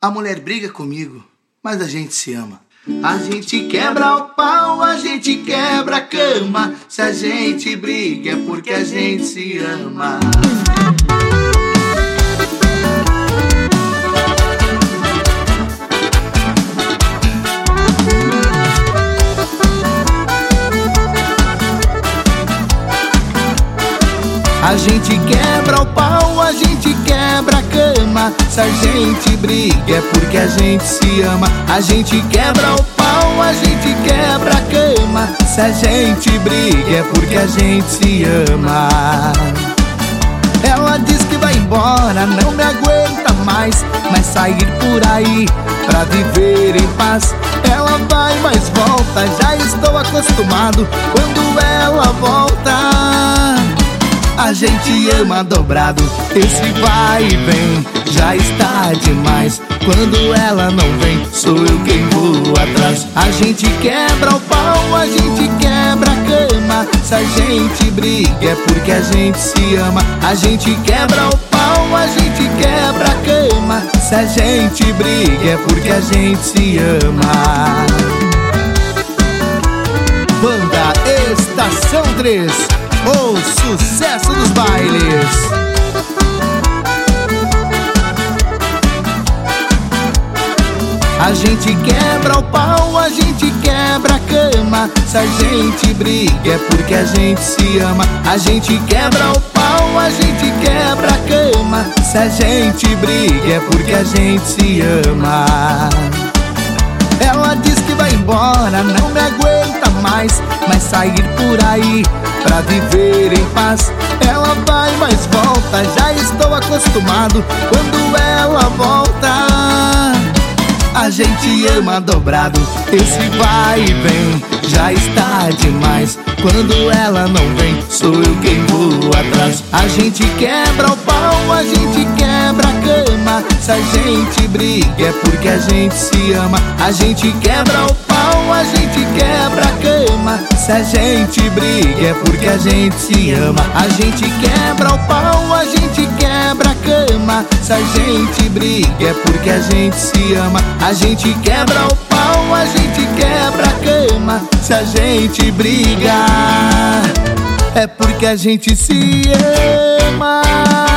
A mulher briga comigo, mas a gente se ama. A gente quebra o pau, a gente quebra a cama. Se a gente briga é porque a gente se ama. A gente quebra o pau, a gente quebra a cama. Se a gente briga é porque a gente se ama. A gente quebra o pau, a gente quebra a cama. Se a gente briga é porque a gente se ama. Ela diz que vai embora, não me aguenta mais, mas sair por aí pra viver em paz. Ela vai, mas volta, já estou acostumado quando ela volta. A gente ama dobrado, esse vai e vem já está demais. Quando ela não vem, sou eu quem vou atrás. A gente quebra o pau, a gente quebra a cama. Se a gente briga é porque a gente se ama. A gente quebra o pau, a gente quebra a cama. Se a gente briga é porque a gente se ama. Banda Estação 3, o sucesso dos bailes. A gente quebra o pau, a gente quebra a cama. Se a gente briga é porque a gente se ama. A gente quebra o pau, a gente quebra a cama. Se a gente briga é porque a gente se ama. Ela diz que vai embora, não me aguenta mais, mas sair por aí pra viver em paz. Ela vai, mas volta, já estou acostumado quando ela volta. A gente ama dobrado, esse vai e vem já está demais. Quando ela não vem, sou eu quem vou atrás. A gente quebra o pau, a gente quebra a cama. Se a gente briga é porque a gente se ama. A gente quebra o pau, a gente quebra a cama. Se a gente briga é porque a gente se ama. A gente quebra o pau, a gente quebra a cama. Se a gente briga é porque a gente se ama. A gente quebra o pau, a gente quebra a cama. Se a gente briga é porque a gente se ama.